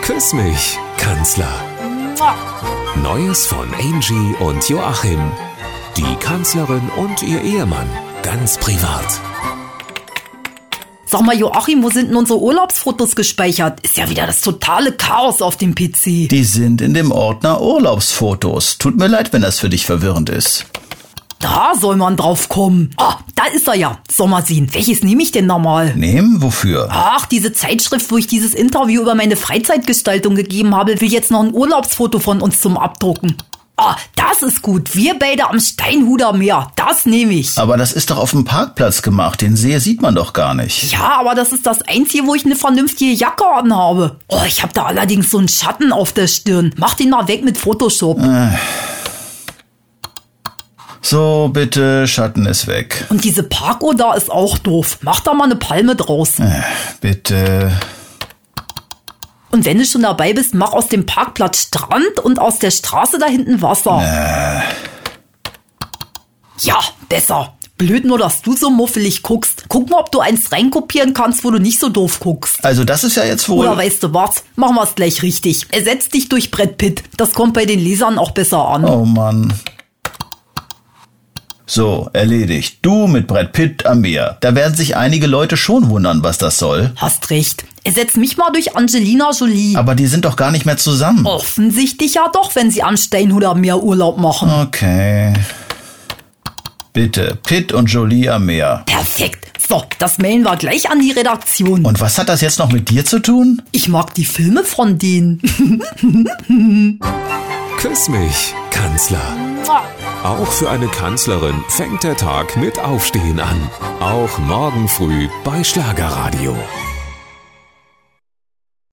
Küss mich, Kanzler. Neues von Angie und Joachim. Die Kanzlerin und ihr Ehemann. Ganz privat. Sag mal, Joachim, wo sind denn unsere Urlaubsfotos gespeichert? Ist ja wieder das totale Chaos auf dem PC. Die sind in dem Ordner Urlaubsfotos. Tut mir leid, wenn das für dich verwirrend ist. Da soll man drauf kommen. Ah, da ist er ja. Soll mal sehen. Welches nehme ich denn nochmal? Nehmen? Wofür? Ach, diese Zeitschrift, wo ich dieses Interview über meine Freizeitgestaltung gegeben habe, will jetzt noch ein Urlaubsfoto von uns zum Abdrucken. Ah, das ist gut. Wir beide am Steinhuder Meer. Das nehme ich. Aber das ist doch auf dem Parkplatz gemacht. Den See sieht man doch gar nicht. Ja, aber das ist das Einzige, wo ich eine vernünftige Jacke anhabe. Oh, ich habe da allerdings so einen Schatten auf der Stirn. Mach den mal weg mit Photoshop. So, bitte, Schatten ist weg. Und diese Parkuhr da ist auch doof. Mach da mal eine Palme draus. Bitte. Und wenn du schon dabei bist, mach aus dem Parkplatz Strand und aus der Straße da hinten Wasser. Ja, besser. Blöd nur, dass du so muffelig guckst. Guck mal, ob du eins reinkopieren kannst, wo du nicht so doof guckst. Also das ist ja jetzt wohl... Oder weißt du was? Machen wir es gleich richtig. Ersetz dich durch Brad Pitt. Das kommt bei den Lesern auch besser an. Oh Mann. So, erledigt. Du mit Brad Pitt am Meer. Da werden sich einige Leute schon wundern, was das soll. Hast recht. Ersetz mich mal durch Angelina Jolie. Aber die sind doch gar nicht mehr zusammen. Offensichtlich ja doch, wenn sie am Steinhuder Meer Urlaub machen. Okay. Bitte, Pitt und Jolie am Meer. Perfekt. So, das mailen wir gleich an die Redaktion. Und was hat das jetzt noch mit dir zu tun? Ich mag die Filme von denen. Küss mich, Kanzler. Auch für eine Kanzlerin fängt der Tag mit Aufstehen an. Auch morgen früh bei Schlagerradio.